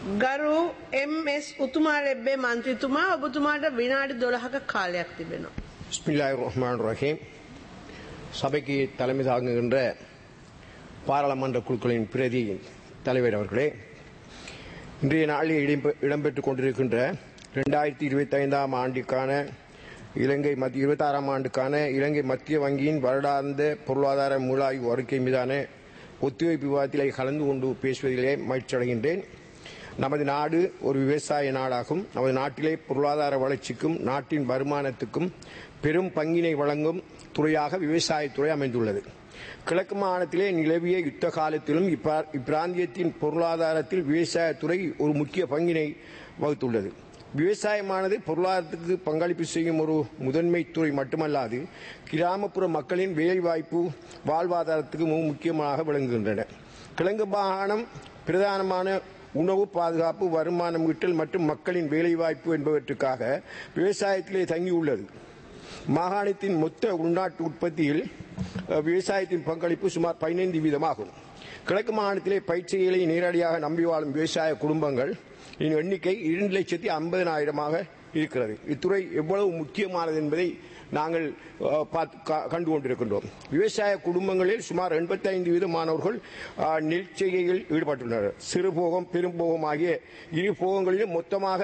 ගරු එම්.එස්. උතුමාරෙබ්බේ මන්ත්‍රීතුමා ඔබතුමාට විනාඩි 12ක කාලයක් තිබෙනවා. பிஸ்மில்லாஹிர் ரஹ்மானிர் ரஹீம். சபைக்கு தலைமை தாங்குகின்ற பாராளுமன்ற குழுக்களின் பிரதி தலைவர் அவர்களே, இன்றைய நாளில் இடம்பெற்றுக் கொண்டிருக்கின்ற 2025 ஆண்டுக்கான இலங்கை 26ஆம் ஆண்டுக்கான இலங்கை மத்திய வங்கியின் வருடாந்த பொருளாதார மூலாய்வு அறிக்கை மீதான ஒத்திவைப்பு விவாதத்திலே கலந்து கொண்டு பேசுவதிலே மகிழ்ச்சியடைகின்றேன். நமது நாடு ஒரு விவசாய நாடாகும். நமது நாட்டிலே பொருளாதார வளர்ச்சிக்கும் நாட்டின் வருமானத்துக்கும் பெரும் பங்கினை வழங்கும் துறையாக விவசாயத்துறை அமைந்துள்ளது. கிழக்கு மாகாணத்திலே நிலவிய யுத்த காலத்திலும் இப்பிராந்தியத்தின் பொருளாதாரத்தில் விவசாயத்துறை ஒரு முக்கிய பங்கினை வகுத்துள்ளது. விவசாயமானது பொருளாதாரத்துக்கு பங்களிப்பு செய்யும் ஒரு முதன்மை துறை மட்டுமல்லாது கிராமப்புற மக்களின் வேலைவாய்ப்பு வாழ்வாதாரத்துக்கு மிக முக்கியமாக விளங்குகின்றன. கிழக்கு மாகாணம் பிரதானமான உணவு பாதுகாப்பு, வருமானம் ஈட்டல் மற்றும் மக்களின் வேலைவாய்ப்பு என்பவற்றுக்காக விவசாயத்திலே தங்கியுள்ளது. மாகாணத்தின் மொத்த உள்நாட்டு உற்பத்தியில் விவசாயத்தின் பங்களிப்பு சுமார் 15% கிழக்கு மாகாணத்திலே பயிற்சிகளை நேரடியாக நம்பி வாழும் விவசாய குடும்பங்கள் எண்ணிக்கை 2,50,000 இருக்கிறது. இத்துறை எவ்வளவு முக்கியமானது என்பதை நாங்கள் கண்டு கொண்டிருக்கின்றோம். விவசாய குடும்பங்களில் சுமார் 85% நெல் செய்கையில் ஈடுபட்டுள்ளனர். சிறுபோகம், பெரும்போகம் ஆகிய இரு போகங்களிலும் மொத்தமாக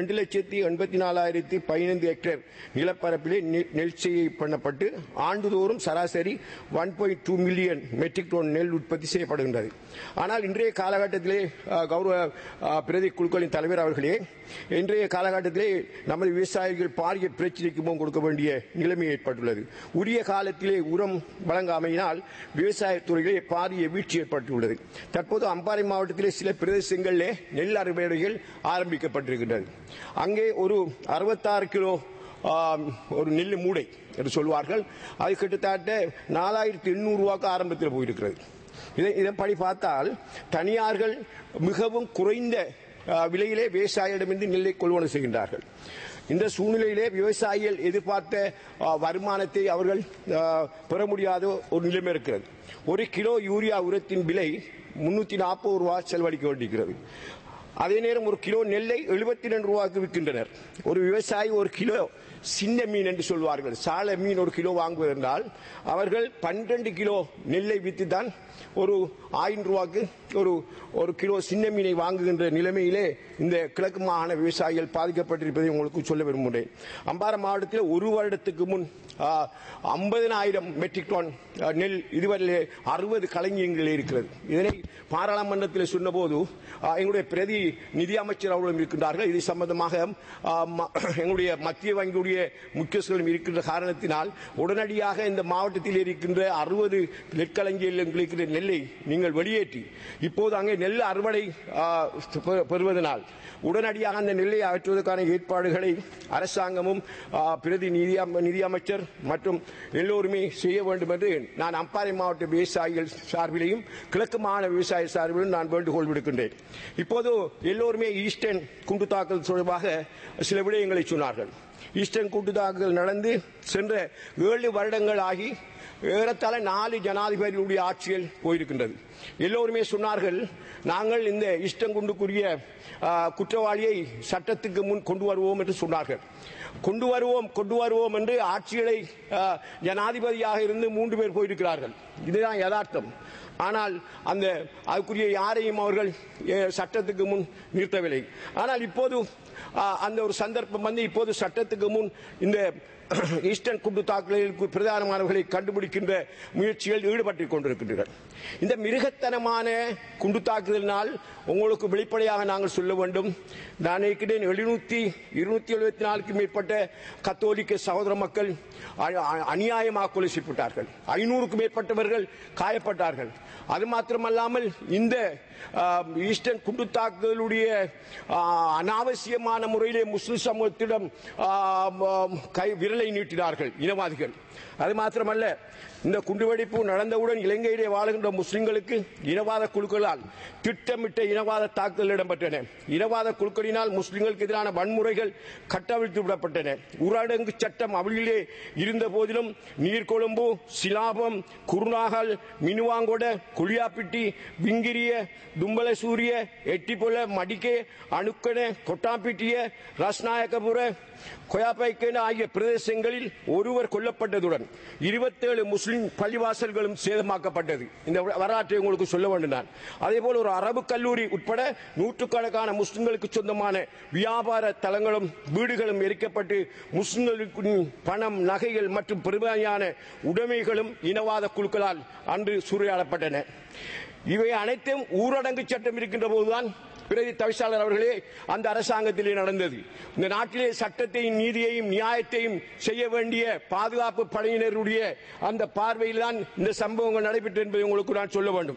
2,84,015 ஹெக்டேர் நிலப்பரப்பிலே நெல் செய்கை பண்ணப்பட்டு ஆண்டுதோறும் சராசரி 1.2 மில்லியன் மெட்ரிக் டன் நெல் உற்பத்தி செய்யப்படுகின்றது. ஆனால் இன்றைய காலகட்டத்திலே கௌரவ பிரதி குழுக்களின் தலைவர் அவர்களே, இன்றைய காலகட்டத்திலே நமது விவசாயிகள் பாரிய பிரச்சனைக்கு முன் கொடுக்க வேண்டிய நிலைமை ஏற்பட்டுள்ளது. உரிய காலத்திலே உரம் வழங்காமையினால் விவசாயத்துறையிலே பாரிய வீழ்ச்சி ஏற்பட்டுள்ளது. தற்போது அம்பாறை மாவட்டத்திலே சில பிரதேசங்களிலே நெல் அறுவடைகள் ஆரம்பிக்கப்பட்டிருக்கின்றது. அங்கே ஒரு 66 கிலோ ஒரு நெல் மூடை என்று சொல்வார்கள், அது கிட்டத்தட்ட 4,800 ரூபாய்க்கு ஆரம்பத்தில் போயிருக்கிறது. இதன்படி பார்த்தால் தனியார்கள் மிகவும் குறைந்த விலையிலே விவசாயிடமிருந்து நெல்லை கொள்வனவு செய்கின்றார்கள். இந்த சூழ்நிலையிலே விவசாயிகள் எதிர்பார்த்த வருமானத்தை அவர்கள் பெற முடியாத ஒரு நிலைமை இருக்கிறது. ஒரு கிலோ யூரியா உரத்தின் விலை 340 ரூபாய் செலவழிக்க வேண்டியிருக்கிறது. அதே நேரம் ஒரு கிலோ நெல்லை 72 ரூபாய்க்கு விற்கின்றனர். ஒரு விவசாயி ஒரு கிலோ சின்ன மீன் என்று சொல்வார்கள், சால மீன் ஒரு கிலோ வாங்குவதென்றால் அவர்கள் 12 கிலோ நெல்லை விற்று தான் ஒரு 1000 ரூபாய்க்கு ஒரு கிலோ சின்ன மீனை வாங்குகின்ற நிலைமையிலே இந்த கிழக்கு மாகாண விவசாயிகள் பாதிக்கப்பட்டிருப்பதை உங்களுக்கு சொல்ல விரும்புகிறேன். அம்பாறை மாவட்டத்தில் ஒரு வருடத்துக்கு முன் 50,000 மெட்ரிக் டன் நெல் இதுவரை 60 களஞ்சியங்கள் இருக்கிறது. இதனை பாராளுமன்றத்தில் சொன்னபோது எங்களுடைய பிரதி நிதி அமைச்சர் அவர்களும் இருக்கின்றார்கள். இது சம்பந்தமாக எங்களுடைய மத்திய வங்கியுடைய முக்கியஸ்தர்களும் இருக்கின்ற காரணத்தினால் உடனடியாக இந்த மாவட்டத்தில் இருக்கின்ற 60 நெற்களஞ்சியங்களுக்கு நெல்லை நீங்கள் வெளியேற்றி இப்போது அங்கே நெல் அறுவடை பெறுவதனால் உடனடியாக அந்த நெல்லை அகற்றுவதற்கான ஏற்பாடுகளை அரசாங்கமும் பிரதி நிதி அமைச்சர் மற்றும் எல்லோருமே செய்ய வேண்டும் என்று நான் அம்பாறை மாவட்ட விவசாயிகள் சார்பிலையும் கிழக்கு மாகாண விவசாய சார்பிலும் நான் வேண்டுகோள் விடுக்கின்றேன். இப்போது எல்லோருமே ஈஸ்டர்ன் குண்டு தாக்கல் தொடர்பாக சில விடயங்களை சொன்னார்கள். ஈஸ்டர்ன் கூட்டு தாக்குதல் நடந்து சென்ற 7 வருடங்கள் ஆகி ஏறத்தாழ 4 ஜனாதிபதிகளுடைய ஆட்சிகள் போயிருக்கின்றது. எல்லோருமே சொன்னார்கள், நாங்கள் இந்த ஈஸ்டர்ன் குண்டுக்குரிய குற்றவாளியை சட்டத்துக்கு முன் கொண்டு வருவோம் என்று சொன்னார்கள். கொண்டு வருவோம் என்று ஆட்சிகளை ஜனாதிபதியாக இருந்து 3 பேர் போயிருக்கிறார்கள். இதுதான் யதார்த்தம். ஆனால் அதுக்குரிய யாரையும் அவர்கள் சட்டத்துக்கு முன் நிறுத்தவில்லை. ஆனால் இப்போது அந்த ஒரு சந்தர்ப்பம் வந்து இப்போது சட்டத்துக்கு முன் இந்த ஈஸ்டர்ன் குண்டு தாக்குதலுக்கு பிரதானமானவர்களை கண்டுபிடிக்கின்ற முயற்சிகள் ஈடுபட்டுக் கொண்டிருக்கின்றனர். இந்த மிருகத்தனமான குண்டு தாக்குதலினால் உங்களுக்கு வெளிப்படையாக நாங்கள் சொல்ல வேண்டும், நான் நினைக்கிறேன் 274க்கும் மேற்பட்ட கத்தோலிக்க சகோதர மக்கள் அநியாயமாக கொலை செய்யப்பட்டார்கள். 500க்கும் மேற்பட்டவர்கள் காயப்பட்டார்கள். அது மாத்திரமல்லாமல் இந்த ஈஸ்டர்ன் குண்டு தாக்குதலுடைய அனாவசியமான முறையிலே முஸ்லிம் சமூகத்திடம் விரலை நீட்டினார்கள் இனவாதிகள். அது மாத்திரமல்ல, இந்த குண்டுவெடிப்பு நடந்தவுடன் இலங்கையிலே வாழுகின்ற முஸ்லிம்களுக்கு இனவாத குழுக்களால் திட்டமிட்ட இனவாத தாக்குதல் இடம்பெற்றன. இனவாத குழுக்களினால் முஸ்லிம்களுக்கு எதிரான வன்முறைகள் கட்டவிழ்த்து விடப்பட்டன. ஊரடங்கு சட்டம் அமலிலே இருந்த போதிலும் நீர்கொழும்பு, சிலாபம், குருநாகல், மினுவாங்கொட, குளியாப்பிட்டி, விங்கிரிய, தும்பலசூரிய, எட்டிபொல, மடிக்கே, அணுக்கன, கொட்டாம்பிட்டிய, ரஸ்நாயக்கபுர, கொயாப்பைக்கேன ஆகிய பிரதேசங்களில் ஒருவர் கொல்லப்பட்டதுடன் 27 முஸ்லிம் பள்ளிவாசல்களும் சேதமாக்கப்பட்டது. இந்த வரலாற்றை உங்களுக்கு சொல்ல வேண்டும் நான். அதேபோல் ஒரு அரபு கல்லூரி உட்பட நூற்றுக்கணக்கான முஸ்லிம்களுக்கு சொந்தமான வியாபார தலங்களும் வீடுகளும் எரிக்கப்பட்டு முஸ்லிம்களுக்கு பணம், நகைகள் மற்றும் பெருமையான உடைமைகளும் இனவாத குழுக்களால் அன்று சூறையாடப்பட்டன. இவை அனைத்தும் ஊரடங்கு சட்டம் இருக்கின்ற போதுதான் பிரதி தவிசாளர் அவர்களே அந்த அரசாங்கத்திலே நடந்தது. இந்த நாட்டிலே சட்டத்தையும் நீதியையும் நியாயத்தையும் செய்ய வேண்டிய பாதுகாப்பு படையினருடைய அந்த பார்வையில் தான் இந்த சம்பவங்கள் நடைபெற்றது என்பதை உங்களுக்கு நான் சொல்ல வேண்டும்.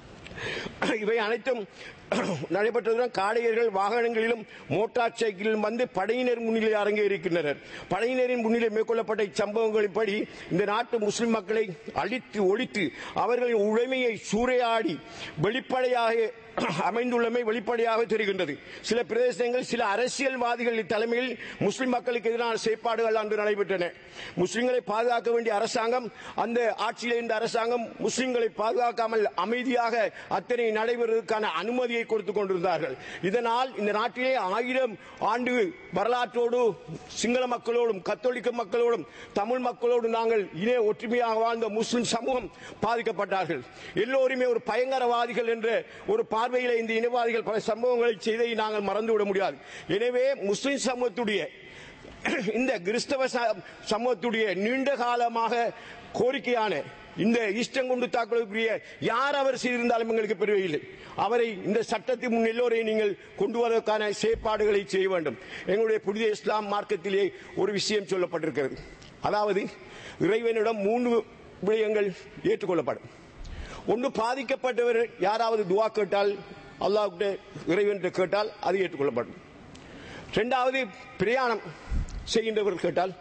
இவை அனைத்தும் நடைபெற்றதுடன் காடையர்கள் வாகனங்களிலும் மோட்டார் சைக்கிளிலும் வந்து படையினர் முன்னிலை அரங்கேறியிருக்கின்றனர். படையினரின் முன்னிலை மேற்கொள்ளப்பட்ட இச்சம்பவங்களின்படி இந்த நாட்டு முஸ்லிம் மக்களை அழித்து ஒழித்து அவர்களின் உடைமையை சூறையாடி வெளிப்படையாக அமைந்துள்ளமை வெளிப்படையாக தெரிகின்றது. சில பிரதேசங்கள் சில அரசியல்வாதிகள் தலைமையில் முஸ்லிம் மக்களுக்கு எதிரான செயற்பாடுகள் அன்று நடைபெற்றன. முஸ்லிம்களை பாதுகாக்க வேண்டிய அரசாங்கம், அந்த ஆட்சியில் இருந்த அரசாங்கம் முஸ்லிம்களை பாதுகாக்காமல் அமைதியாக அத்தனை நடைபெறுவதற்கான அனுமதியை கொடுத்துக் கொண்டிருந்தார்கள். இதனால் இந்த நாட்டிலே 1000 ஆண்டு வரலாற்றோடு சிங்கள மக்களோடும் கத்தோலிக்க மக்களோடும் தமிழ் மக்களோடும் நாங்கள் இனே ஒற்றுமையாக வாழ்ந்த முஸ்லிம் சமூகம் பாதிக்கப்பட்டார்கள். எல்லோருமே ஒரு பயங்கரவாதிகள் என்ற ஒரு பார்வையில் இந்த இனவாதிகள் பல சம்பவங்களை செய்ததை நாங்கள் மறந்துவிட முடியாது. எனவே முஸ்லிம் சமூகத்துடைய இந்த கிறிஸ்தவ சமூகத்துடைய நீண்ட காலமாக கோரிக்கையான இந்த ஈஸ்டங்குண்டு தாக்குதலுக்குரிய யார் அவர் செய்திருந்தாலும் எங்களுக்கு பெருமையில்லை. அவரை இந்த சட்டத்தின் முன் எல்லோரையும் நீங்கள் கொண்டு வருவதற்கான செயற்பாடுகளை செய்ய வேண்டும். எங்களுடைய புனித இஸ்லாம் மார்க்கத்திலே ஒரு விஷயம் சொல்லப்பட்டிருக்கிறது. அதாவது இறைவனிடம் 3 விடயங்கள் ஏற்றுக்கொள்ளப்படும். ஒன்று, பாதிக்கப்பட்டவர் யாராவது துவா கேட்டால், அல்லாஹ்விட இறைவன் கேட்டால் அது ஏற்றுக்கொள்ளப்படும். இரண்டாவது, பிரயாணம் செய்கின்றவர் கேட்டால்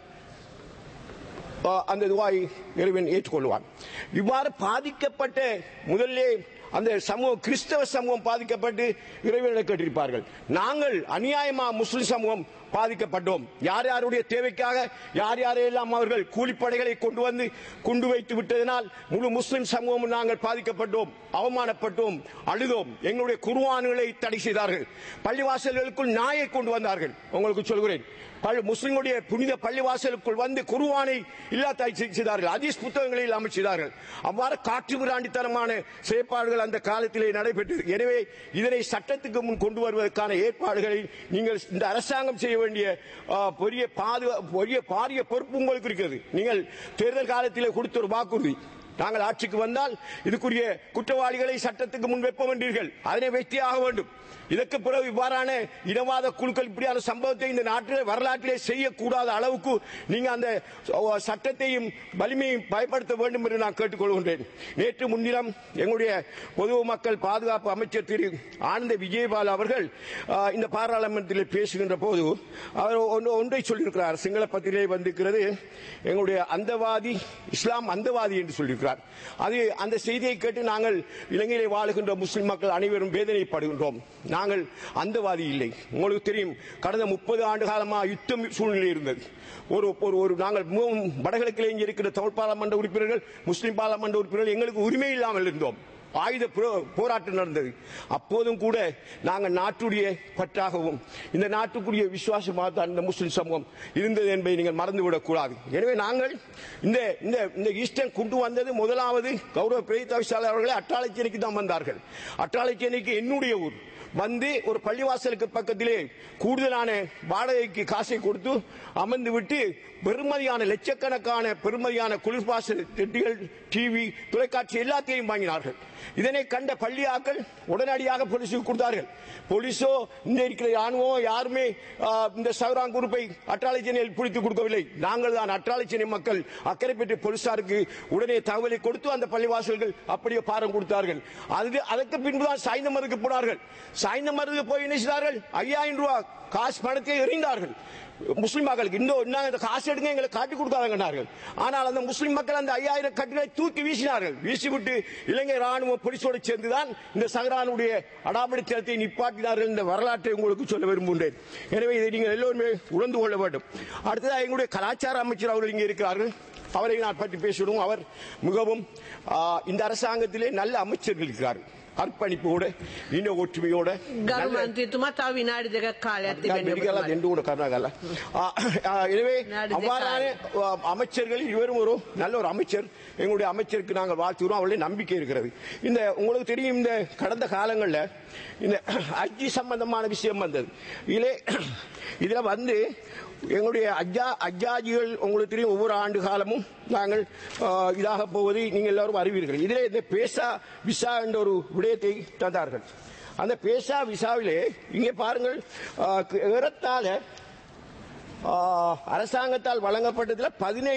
அந்த துவாயை இறைவன் ஏற்றுக்கொள்வான். இவ்வாறு பாதிக்கப்பட்ட முதல்ல அந்த சமூகம், கிறிஸ்தவ சமூகம் பாதிக்கப்பட்டு இறைவனை கேட்டிருப்பார்கள். நாங்கள் அநியாயமா முஸ்லிம் சமூகம் பாதிக்கப்பட்டோம். யார் யாருடைய தேவைக்காக யார் யாரையெல்லாம் அவர்கள் கூலிப்படைகளை கொண்டு வந்து கொண்டு வைத்து விட்டதனால் முழு முஸ்லிம் சமூகம் நாங்கள் பாதிக்கப்பட்டோம், அவமானப்பட்டோம், அழுதோம். எங்களுடைய குர்ஆன்களை தடை செய்தார்கள். பள்ளிவாசல்களுக்குள் நாயை கொண்டு வந்தார்கள். உங்களுக்கு சொல்கிறேன், முஸ்லிம்களுடைய புனித பள்ளிவாசலுக்குள் வந்து குர்ஆனை இல்லாதாய் செய்தார்கள். ஹதீஸ் புத்தகங்களை இல்லாமல் செய்தார்கள். அவ்வாறு காற்று மிராண்டித்தனமான செயற்பாடுகள் அந்த காலத்திலே நடைபெற்றது. எனவே இதனை சட்டத்துக்கு முன் கொண்டு வருவதற்கான ஏற்பாடுகளை நீங்கள் இந்த அரசாங்கம் செய்ய வேண்டிய பாரிய பொறுப்பு உங்களுக்கு இருக்கிறது. நீங்கள் தேர்தல் காலத்திலே கொடுத்த ஒரு வாக்குறுதி, நாங்கள் ஆட்சிக்கு வந்தால் இதுக்குரிய குற்றவாளிகளை சட்டத்துக்கு முன் வைப்போம் என்றீர்கள். அதனை வெற்றியாக வேண்டும். இதற்கு பிறகு இவ்வாறான இனவாத குழுக்கள் இப்படியான சம்பவத்தை இந்த நாட்டில் வரலாற்றிலே செய்யக்கூடாத அளவுக்கு நீங்க அந்த சட்டத்தையும் வலிமையும் பயன்படுத்த வேண்டும் என்று நான் கேட்டுக்கொள்கின்றேன். நேற்று முன்தினம் எங்களுடைய பொது மக்கள் பாதுகாப்பு அமைச்சர் திரு ஆனந்த விஜயபால் அவர்கள் இந்த பாராளுமன்றத்தில் பேசுகின்ற போது அவர் ஒன்றை சொல்லியிருக்கிறார். சிங்கள பத்திரிகை வந்திருக்கிறது, எங்களுடைய அந்தவாதி இஸ்லாம் அந்தவாதி என்று சொல்லியிருக்கிறார். அது அந்த செய்தியை கேட்டு நாங்கள் இலங்கையிலே வாழுகின்ற முஸ்லிம் மக்கள் அனைவரும் வேதனைப்படுகின்றோம். நாங்கள் அந்தவாதி இல்லை. உங்களுக்கு தெரியும், கடந்த 30 ஆண்டு காலமாக யுத்தம் சூழ்நிலை இருந்தது. ஒரு நாங்கள் வடகிழக்கிலே இருக்கிற தமிழ் பாராளுமன்ற உறுப்பினர்கள், முஸ்லிம் பாராளுமன்ற உறுப்பினர்கள் எங்களுக்கு உரிமை இல்லாமல் இருந்தோம். ஆயுத போராட்டம் நடந்தது. அப்போதும் கூட நாங்கள் நாட்டுடைய பற்றாகவும் இந்த நாட்டுக்குரிய விசுவாசமாக தான் இந்த முஸ்லிம் சமூகம் இருந்தது என்பதை நீங்கள் மறந்துவிடக் கூடாது. எனவே நாங்கள் இந்த ஈஸ்டர் கொண்டு வந்தது முதலாவது கௌரவ பிரதி தவிசாளர் அவர்களை அட்டாளைச்சேனைக்கு தான் வந்தார்கள். அட்டாளைச்சேனைக்கு என்னுடைய ஊர் வந்து ஒரு பள்ளிவாசலுக்கு பக்கத்திலே கூடுதலான வாடகைக்கு காசை கொடுத்து அமர்ந்து விட்டு பெருமதியான லட்சக்கணக்கான பெருமதியான குளிர்பாசல் பெட்டிகள், டிவி, தொலைக்காட்சி எல்லாத்தையும் வாங்கினார்கள். இதனை கண்ட பள்ளியாக்கள் உடனடியாக போலீசுக்கு கொடுத்தார்கள். போலீஸோ இந்த இருக்கிற ராணுவம் யாருமே இந்த சௌராங் குரூப்பை அட்டாளைச்சேனையில் பிடித்துக் கொடுக்கவில்லை. நாங்கள் தான் அட்டாளைச்சேனை மக்கள் அக்கரைப்பேட்டை போலீசாருக்கு உடனே தகவலை கொடுத்து அந்த பள்ளிவாசல்கள் அப்படியே பாரம் கொடுத்தார்கள். அதற்கு பின்புதான் சாய்ந்தமருக்கு போனார்கள். சாய்ந்த மருந்துக்கு போய் என்ன செய்தார்கள்? 5000 ரூபாய் காசு பணத்தை எறிந்தார்கள் முஸ்லிம் மக்களுக்கு. இன்னும் இந்த காசு எடுங்க எங்களை காட்டி கொடுக்காதங்கன்னார்கள். ஆனால் அந்த முஸ்லிம் மக்கள் அந்த 5000 கட்டுகளை தூக்கி வீசினார்கள். வீசிவிட்டு இலங்கை ராணுவ போலீஸோடு சேர்ந்துதான் இந்த சஹரானுடைய அடாவடித்தனத்தை நிப்பாட்டினார்கள். இந்த வரலாற்றை உங்களுக்கு சொல்ல விரும்புகிறேன். எனவே இதை நீங்கள் எல்லோருமே உணர்ந்து கொள்ள வேண்டும். அடுத்ததாக எங்களுடைய கலாச்சார அமைச்சர் அவர்கள் இங்கே இருக்கிறார்கள். அவரை நான் பற்றி பேசிவிடுவோம். அவர் மிகவும் இந்த அரசாங்கத்திலே நல்ல அமைச்சர்கள் இருக்கிறார்கள். අර්පණිපෝඩ ඉන්න ඔට්ටුමියෝඩ ගරු මන්ත්‍රීතුමා තව විනාඩි දෙකක් කාලයක් තිබෙනවා. எனவே அவ்வாறான அமைச்சர்கள் இவரும் ஒரு நல்ல ஒரு அமைச்சர். எங்களுடைய அமைச்சருக்கு நாங்கள் வாழ்த்துகிறோம். அவருடைய நம்பிக்கை இருக்கிறது. இந்த உங்களுக்கு தெரியும், இந்த கடந்த காலங்களில் இந்த அஜி சம்பந்தமான விஷயம் வந்தது. இதுல வந்து எங்களுடைய அஜாஜிகள் உங்களுக்கு தெரியும், ஒவ்வொரு ஆண்டு காலமும் நாங்கள் இதாக போவதை நீங்கள் எல்லாரும் அறிவீர்கள். இதிலே இந்த பேசா விசா என்ற ஒரு விடயத்தை தந்தார்கள். அந்த பேசா விசாவிலே இங்கே பாருங்கள், ஏறத்தாழ அரசாங்கத்தால் வழங்கப்பட்டதில்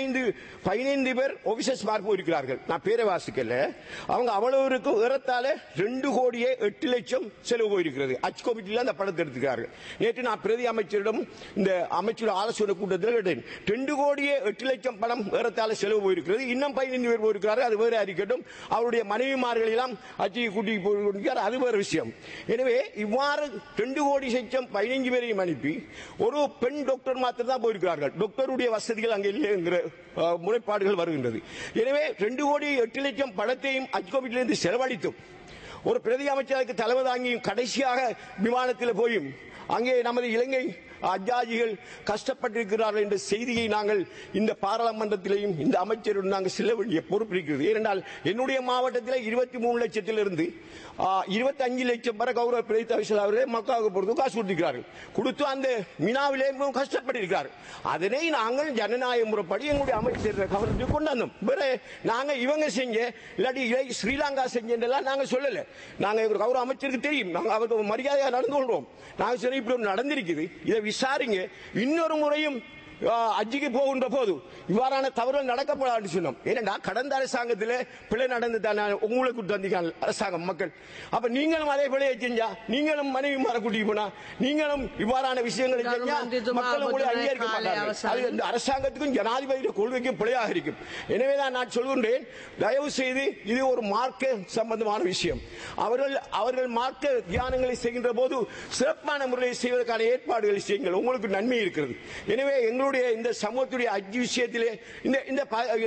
15 பேர் ஆபீசர்ஸ் மார்க் போயிருக்கிறார்கள். நான் பேரை வாசிக்கல. அவங்க அவ்வளவுக்கு ஏறத்தாழ 2,08,00,000 செலவு போயிருக்கிறது. அச் கமிட்டியில் அந்த படத்தை எடுத்துக்கிறார்கள். நேற்று நான் பிரதி அமைச்சரிடம் இந்த அமைச்சர் ஆலோசனை கூட்டத்தில் கேட்டேன். 2,08,00,000 பணம் ஏறத்தாழ செலவு போயிருக்கிறது. இன்னும் 15 பேர் போயிருக்கிறார்கள். அது வேறு அறிக்கட்டும். அவருடைய மனைவிமார்கள் எல்லாம் அச்சியை கூட்டி போயிருக்கிறார். அது வேறு விஷயம். எனவே இவ்வாறு 2,00,00,000 15 பேரையும் அனுப்பி ஒரு பெண் டாக்டர் தான் போயிருக்கிறார்கள். டாக்டருடைய வசதிகள் அங்கே இல்லை என்கிற முறைப்பாடுகள் வருகின்றது. எனவே 2,08,00,000 பணத்தையும் அஜ்கோபிட்டிலிருந்து செலவழித்தும் ஒரு பிரதி அமைச்சருக்கு தலைமை தாங்கியும் கடைசியாக விமானத்தில் போயும் அங்கே நமது இலங்கை அஜாஜிகள் கஷ்டப்பட்டிருக்கிறார்கள் என்ற செய்தியை நாங்கள் இந்த பாராளுமன்றத்திலேயும் இந்த அமைச்சருடன் நாங்கள் செல்ல வேண்டிய பொறுப்பு இருக்கிறது. ஏனென்றால் என்னுடைய மாவட்டத்தில் 23 லட்சத்திலிருந்து 25 லட்சம் வரை கௌரவ பிரதி அமைச்சர் அவர்களே மக்களுக்கு பொறுத்து காசு கொடுத்திருக்கிறார்கள். கொடுத்து அந்த மினாவிலே கஷ்டப்பட்டிருக்கிறார்கள். அதனை நாங்கள் ஜனநாயக முறைப்படி எங்களுடைய அமைச்சர் கவனத்துக்கு கொண்டு வந்தோம். வேற நாங்கள் இவங்க செஞ்ச இல்லாட்டி ஸ்ரீலங்கா செஞ்செல்லாம் நாங்கள் சொல்லல. நாங்கள் கௌரவ அமைச்சருக்கு தெரியும், நாங்கள் அவருக்கு மரியாதையாக நடந்து கொள்வோம். நாங்கள் சரி இப்படி ஒன்று நடந்திருக்குது, இதை விசாரிங்க. இன்னொரு முறையும் அஜிக்கு போகின்ற போது இவ்வாறான தவறுகள் நடக்கப்படாது சொன்னோம். ஏனென்றா கடந்த அரசாங்கத்தில் பிழை நடந்து உங்களுக்கு தந்திக்க அரசாங்கம் மக்கள். அப்ப நீங்களும் அதே பிழையை செஞ்சா, நீங்களும் மனைவி மாற கூட்டிட்டு போனா, நீங்களும் இவ்வாறான விஷயங்களை செஞ்சா மக்கள் உங்களை அங்கீகரிக்க மாட்டார்கள். அது இந்த அரசாங்கத்துக்கும் ஜனாதிபதியுடைய கொள்கைக்கும் பிழையாக இருக்கும். எனவேதான் நான் சொல்கின்றேன், தயவு செய்து இது ஒரு மார்க்க சம்பந்தமான விஷயம். அவர்கள் மார்க்க தியானங்களை செய்கின்ற போது சிறப்பான முறையில் செய்வதற்கான ஏற்பாடுகளை செய்யுங்கள். உங்களுக்கு நன்மை இருக்கிறது. எனவே எங்களுடைய இந்த சமூகத்துடைய அஜி விஷயத்திலே இந்த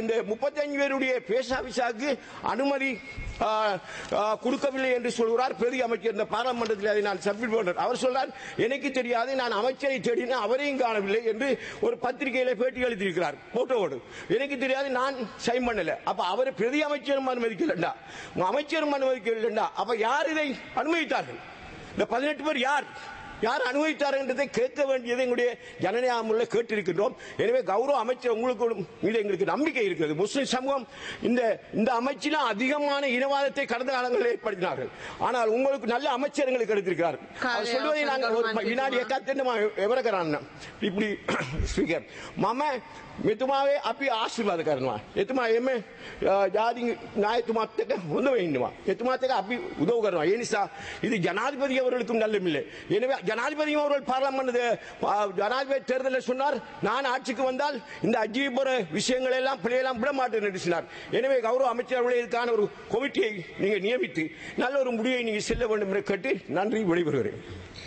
35 பேருடைய பேசா விசாவுக்கு அனுமதி கொடுக்கவில்லை என்று சொல்கிறார் பிரதி அமைச்சர். இந்த பாராளுமன்றத்தில் அதை நான் சப்மிட் பண்றேன். அவர் சொல்றார், எனக்கு தெரியாது, நான் அமைச்சரை தேடினா அவரையும் காணவில்லை என்று ஒரு பத்திரிகையில பேட்டி அளித்திருக்கிறார் போட்டோவோடு. எனக்கு தெரியாது, நான் சைன் பண்ணல. அப்ப அவர் பிரதி அமைச்சரும் அனுமதிக்கலண்டா, அமைச்சரும் அனுமதிக்கலண்டா, அப்ப யார் இதை அனுமதித்தார்கள்? இந்த 18 பேர் யார் அனுபவித்தார்கள் என்றதை கேட்க வேண்டியது எங்களுடைய ஜனநாயக முறையில் கேட்டிருக்கின்றோம். எனவே கௌரவ அமைச்சர் உங்களுக்கு மீது எங்களுக்கு நம்பிக்கை இருக்கிறது. முஸ்லிம் சமூகம் இந்த அமைச்சில் அதிகமான இனவாதத்தை கடந்த காலங்களில் ஏற்படுத்தினார்கள். ஆனால் உங்களுக்கு நல்ல அமைச்சர்களுக்கு எடுத்திருக்கிறார்கள். சொல்வதை நாங்கள் வினாடி எவரக்கிறான் இப்படி ஸ்பீக்கர் மாம මෙතුමාවේ අපි ආශිර්වාද කරනවා. එතුමා එමෙ ජාති නායකතුමාත් එක්ක හොඳ වෙන්නවා. එතුමාත් එක්ක අපි උදව් කරනවා. ඒ නිසා இது ஜனாதிபதி அவர்களுக்கும் நல்லமில்லை. எனவே ஜனாதிபதி அவர்கள் பார்லமென்ட் ஜனாதிபதி தேர்தலில் சொன்னார், நான் ஆட்சிக்கு வந்தால் இந்த அஜியை போற விஷயங்கள் எல்லாம் பிள்ளையெல்லாம் விட மாட்டேன் என்று சொன்னார். எனவே கௌரவ அமைச்சர் அவர்களே இதுக்கான ஒரு கமிட்டியை நீங்க நியமித்து நல்ல ஒரு முடிவை நீங்க செல்ல வேண்டும் என்று கேட்டு நன்றி விடைபெறுகிறேன்.